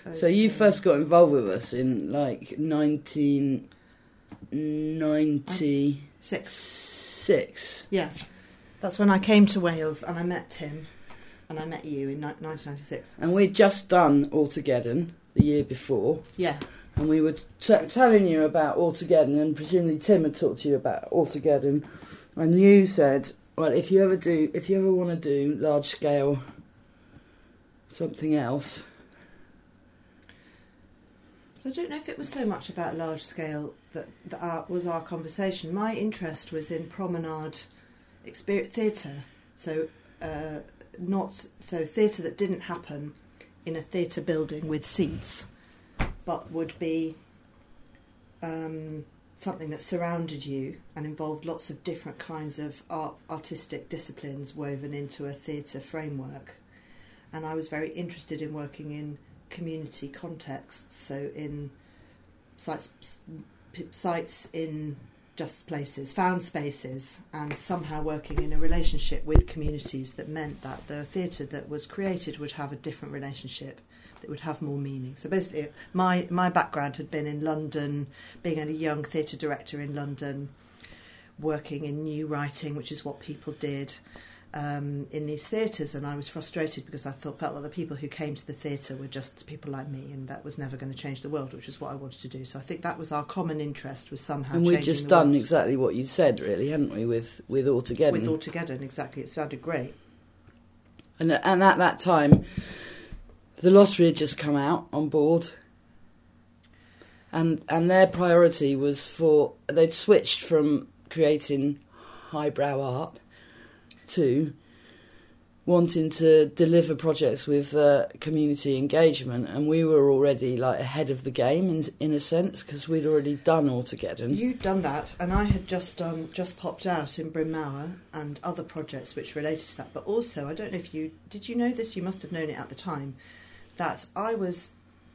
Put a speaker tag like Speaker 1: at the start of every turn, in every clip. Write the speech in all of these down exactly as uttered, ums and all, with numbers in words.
Speaker 1: So you first got involved with us in like nineteen ninety-six. Six.
Speaker 2: Yeah. That's when I came to Wales and I met Tim and I met you in nineteen ninety-six.
Speaker 1: And we'd just done Autogeddon the year before.
Speaker 2: Yeah.
Speaker 1: And we were t- telling you about Autogeddon, and presumably Tim had talked to you about Autogeddon, and you said, well, if you ever do, if you ever want to do large scale something else.
Speaker 2: I don't know if it was so much about large scale that, that our, was our conversation. My interest was in promenade experience theatre, so uh, not so theatre that didn't happen in a theatre building with seats, but would be um, something that surrounded you and involved lots of different kinds of art, artistic disciplines woven into a theatre framework. And I was very interested in working in community contexts, so in sites, sites in just places, found spaces, and somehow working in a relationship with communities that meant that the theatre that was created would have a different relationship, that would have more meaning. So basically, my, my background had been in London, being a young theatre director in London, working in new writing, which is what people did, Um, in these theatres, and I was frustrated because I thought felt like the people who came to the theatre were just people like me, and that was never going to change the world, which is what I wanted to do. So I think that was our common interest, was somehow
Speaker 1: and
Speaker 2: changing
Speaker 1: we'd just
Speaker 2: the
Speaker 1: done
Speaker 2: world.
Speaker 1: exactly what you said, really, hadn't we, with with Autogeddon?
Speaker 2: With Autogeddon, exactly. It sounded great.
Speaker 1: And and at that time, the lottery had just come out on board, and and their priority was for they'd switched from creating highbrow art to wanting to deliver projects with uh, community engagement, and we were already like ahead of the game in in a sense because we'd already done Autogeddon.
Speaker 2: You'd done that, and I had just done just popped out in Bryn Mawr and other projects which related to that. But also, I don't know if you did you know this. You must have known it at the time, that I was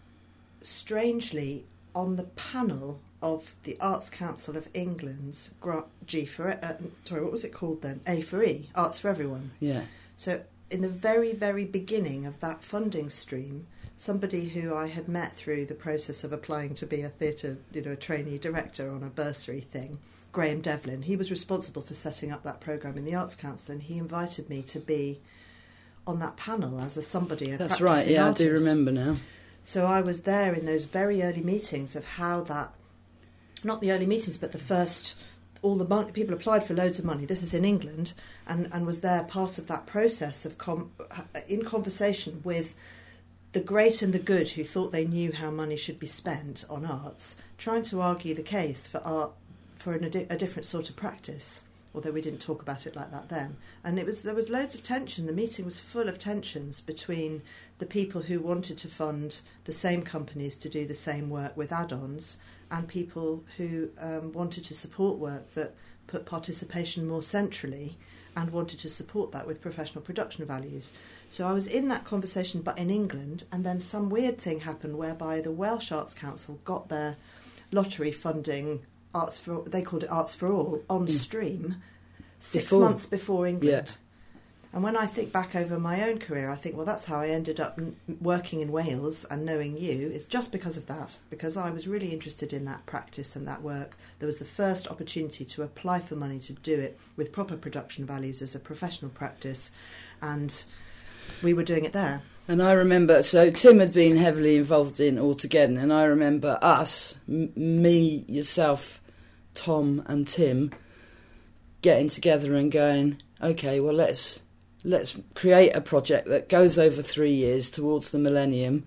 Speaker 2: strangely on the panel of the Arts Council of England's G for uh, sorry, what was it called then? A for E, Arts for Everyone.
Speaker 1: Yeah.
Speaker 2: So in the very, very beginning of that funding stream, somebody who I had met through the process of applying to be a theatre, you know, a trainee director on a bursary thing, Graham Devlin, he was responsible for setting up that programme in the Arts Council, and he invited me to be on that panel as a somebody, a
Speaker 1: That's
Speaker 2: practising
Speaker 1: right, yeah,
Speaker 2: artist.
Speaker 1: I do remember now.
Speaker 2: So I was there in those very early meetings of how that, not the early meetings, but the first, all the mon- people applied for loads of money. This is in England, and, and was there part of that process of com- in conversation with the great and the good who thought they knew how money should be spent on arts, trying to argue the case for art for an, a, di- a different sort of practice. Although we didn't talk about it like that then, and it was there was loads of tension. The meeting was full of tensions between the people who wanted to fund the same companies to do the same work with add-ons, and people who um, wanted to support work that put participation more centrally and wanted to support that with professional production values. So I was in that conversation, but in England, and then some weird thing happened whereby the Welsh Arts Council got their lottery funding, Arts for they called it Arts for All, on mm. stream six
Speaker 1: before.
Speaker 2: months before England.
Speaker 1: Yeah.
Speaker 2: And when I think back over my own career, I think, well, that's how I ended up n- working in Wales and knowing you. It's just because of that, because I was really interested in that practice and that work. There was the first opportunity to apply for money to do it with proper production values as a professional practice, and we were doing it there.
Speaker 1: And I remember, so Tim had been heavily involved in Autogeddon, and I remember us, m- me, yourself, Tom and Tim, getting together and going, okay, well, let's... let's create a project that goes over three years towards the millennium,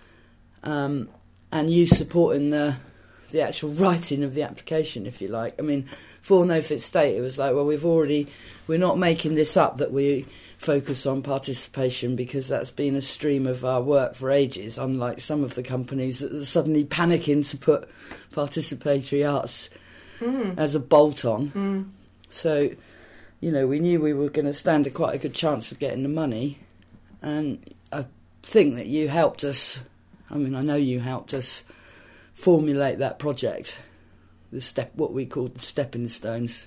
Speaker 1: um, and you supporting the the actual writing of the application, if you like. I mean, for No Fit State, it was like, well, we've already, we're not making this up that we focus on participation, because that's been a stream of our work for ages, unlike some of the companies that are suddenly panicking to put participatory arts mm. as a bolt-on.
Speaker 2: Mm.
Speaker 1: So... you know, we knew we were going to stand a quite a good chance of getting the money, and I think that you helped us. I mean, I know you helped us formulate that project, the step, what we called the stepping stones.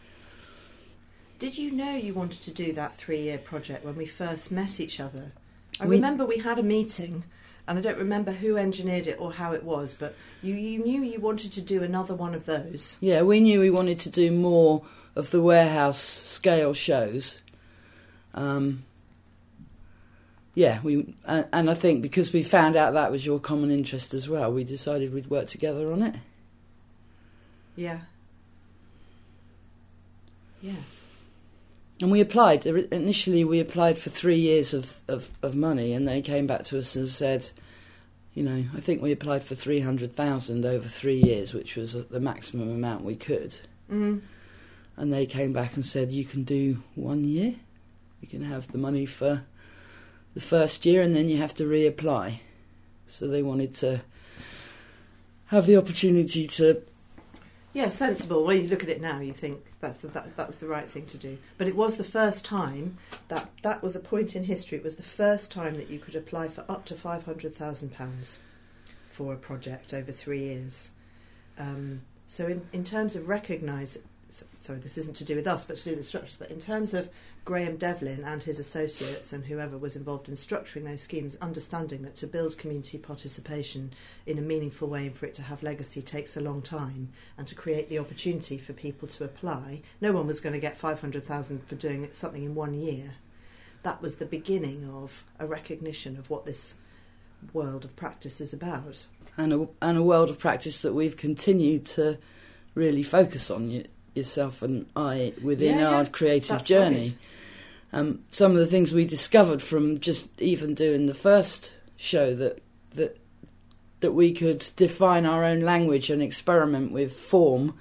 Speaker 2: Did you know you wanted to do that three-year project when we first met each other? I
Speaker 1: we,
Speaker 2: remember we had a meeting, and I don't remember who engineered it or how it was, but you, you knew you wanted to do another one of those.
Speaker 1: Yeah, we knew we wanted to do more of the warehouse scale shows. Um, yeah, we and, and I think because we found out that was your common interest as well, we decided we'd work together on it.
Speaker 2: Yeah. Yes.
Speaker 1: And we applied. Initially, we applied for three years of, of, of money, and they came back to us and said, you know, I think we applied for three hundred thousand dollars over three years, which was the maximum amount we could.
Speaker 2: Mm.
Speaker 1: And they came back and said, you can do one year. You can have the money for the first year, and then you have to reapply. So they wanted to have the opportunity to...
Speaker 2: Yeah, sensible. When you look at it now, you think that's the, that that was the right thing to do. But it was the first time that that was a point in history. It was the first time that you could apply for up to five hundred thousand pounds for a project over three years. Um, so, in in terms of recognise, sorry, this isn't to do with us, but to do with the structures. But in terms of Graham Devlin and his associates and whoever was involved in structuring those schemes, understanding that to build community participation in a meaningful way and for it to have legacy takes a long time, and to create the opportunity for people to apply, no one was going to get five hundred thousand for doing something in one year. That was the beginning of a recognition of what this world of practice is about.
Speaker 1: And a, and a world of practice that we've continued to really focus on, you, yourself and I, within
Speaker 2: yeah,
Speaker 1: our
Speaker 2: yeah,
Speaker 1: creative journey.
Speaker 2: Right.
Speaker 1: Um, some of the things we discovered from just even doing the first show, that that that we could define our own language and experiment with form,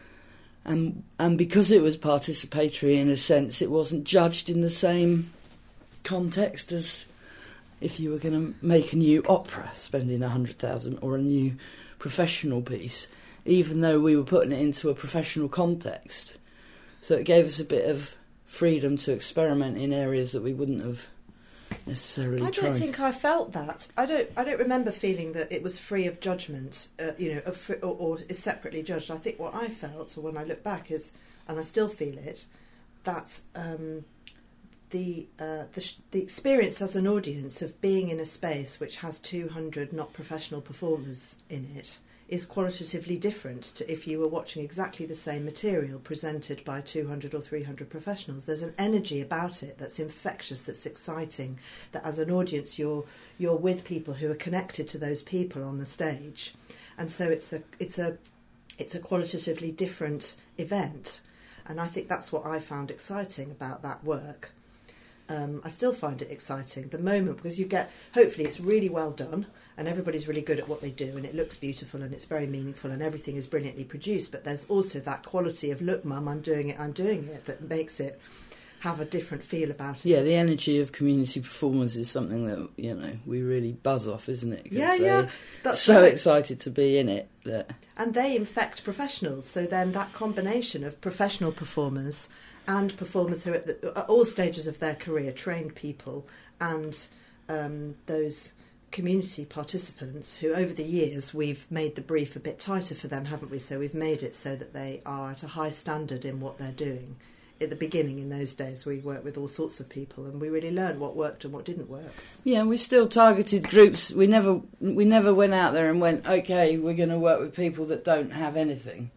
Speaker 1: and and because it was participatory in a sense, it wasn't judged in the same context as if you were going to make a new opera spending a hundred thousand or a new professional piece, even though we were putting it into a professional context. So it gave us a bit of freedom to experiment in areas that we wouldn't have necessarily
Speaker 2: I
Speaker 1: tried.
Speaker 2: don't think I felt that. I don't. I don't remember feeling that it was free of judgment. Uh, you know, of, or, or is separately judged. I think what I felt, or when I look back, is, and I still feel it, that um, the uh, the sh- the experience as an audience of being in a space which has two hundred not professional performers in it is qualitatively different to if you were watching exactly the same material presented by two hundred or three hundred professionals. There's an energy about it that's infectious, that's exciting, that as an audience you're you're with people who are connected to those people on the stage. And so it's a it's a it's a qualitatively different event. And I think that's what I found exciting about that work. Um, I still find it exciting, the moment, because you get, hopefully it's really well done and everybody's really good at what they do and it looks beautiful and it's very meaningful and everything is brilliantly produced, but there's also that quality of, look mum, I'm doing it, I'm doing it, that makes it have a different feel about it.
Speaker 1: Yeah, the energy of community performers is something that, you know, we really buzz off, isn't it? 'Cause
Speaker 2: Yeah, yeah, that's
Speaker 1: so
Speaker 2: right.
Speaker 1: excited to be in it. That...
Speaker 2: And they infect professionals, so then that combination of professional performers and performers who are at, the, at all stages of their career, trained people, and um, those community participants who over the years we've made the brief a bit tighter for them, haven't we? So we've made it so that they are at a high standard in what they're doing. At the beginning, in those days, we worked with all sorts of people and we really learned what worked and what didn't work.
Speaker 1: Yeah, we still targeted groups. We never we never went out there and went, OK, we're going to work with people that don't have anything.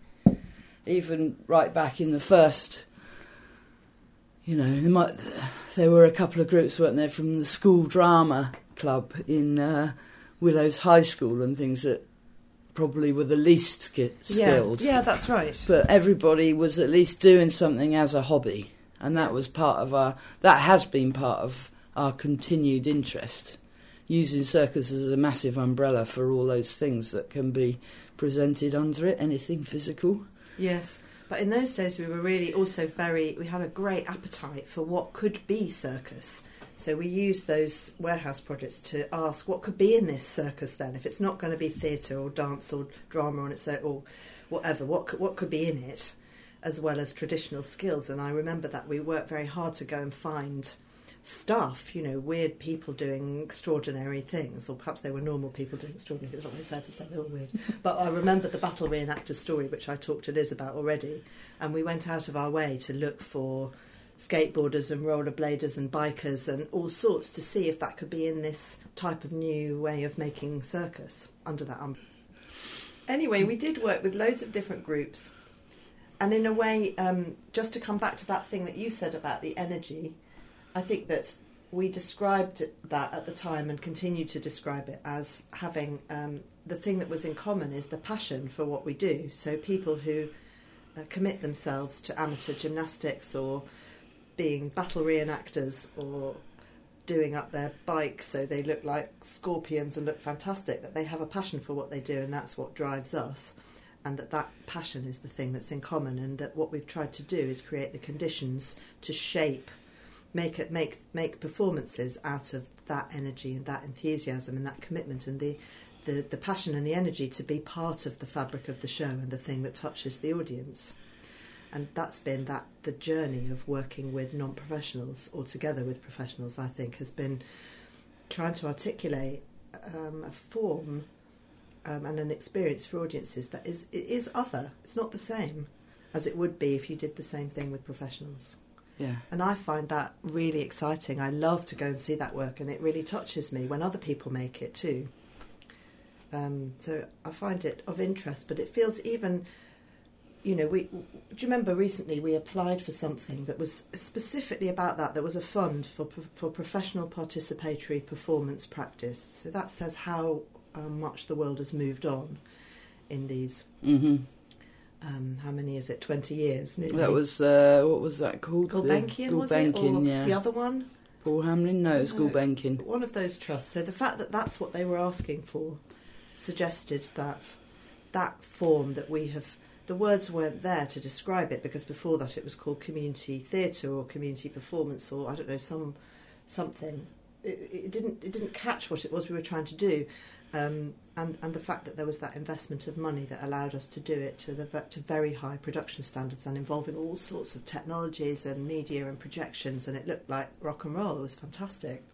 Speaker 1: Even right back in the first... You know, there, might, there were a couple of groups, weren't there, from the school drama club in uh, Willows High School and things that probably were the least sk- skilled.
Speaker 2: Yeah, yeah, that's right.
Speaker 1: But everybody was at least doing something as a hobby, and that was part of our, that has been part of our continued interest, using circus as a massive umbrella for all those things that can be presented under it, anything physical.
Speaker 2: Yes. But in those days we were really also very, we had a great appetite for what could be circus. So we used those warehouse projects to ask what could be in this circus then, if it's not going to be theatre or dance or drama on its own or whatever, what could, what could be in it, as well as traditional skills. And I remember that we worked very hard to go and find stuff, you know, weird people doing extraordinary things, or perhaps they were normal people doing extraordinary things. It's not really fair to say they were weird. But I remember the Battle Reenactor story, which I talked to Liz about already, and we went out of our way to look for skateboarders and rollerbladers and bikers and all sorts to see if that could be in this type of new way of making circus under that umbrella. Anyway, we did work with loads of different groups. And in a way, um, just to come back to that thing that you said about the energy, I think that we described that at the time and continue to describe it as having um, the thing that was in common is the passion for what we do. So people who uh, commit themselves to amateur gymnastics or being battle reenactors or doing up their bikes so they look like scorpions and look fantastic, that they have a passion for what they do, and that's what drives us. And that that passion is the thing that's in common, and that what we've tried to do is create the conditions to shape, make it, make make performances out of that energy and that enthusiasm and that commitment and the, the, the passion and the energy to be part of the fabric of the show and the thing that touches the audience. And that's been that the journey of working with non-professionals or together with professionals, I think, has been trying to articulate um, a form Um, and an experience for audiences that is it is other. It's not the same as it would be if you did the same thing with professionals.
Speaker 1: Yeah.
Speaker 2: And I find that really exciting. I love to go and see that work, and it really touches me when other people make it too. Um, so I find it of interest, but it feels even, you know, we do you remember recently we applied for something that was specifically about that. There was a fund for for professional participatory performance practice. So that says how Um, much the world has moved on in these.
Speaker 1: Mm-hmm.
Speaker 2: Um, how many is it? Twenty years. Nearly.
Speaker 1: That was uh, what was that called?
Speaker 2: Gulbenkian, was it? Or
Speaker 1: yeah.
Speaker 2: the other one?
Speaker 1: Paul Hamlin. No, it's
Speaker 2: No,
Speaker 1: Gulbenkian.
Speaker 2: One of those trusts. So the fact that that's what they were asking for suggested that that form that we have. The words weren't there to describe it because before that it was called community theatre or community performance or I don't know some something. It, it didn't it didn't catch what it was we were trying to do. Um, and, and the fact that there was that investment of money that allowed us to do it to the to very high production standards and involving all sorts of technologies and media and projections, and it looked like rock and roll. It was fantastic.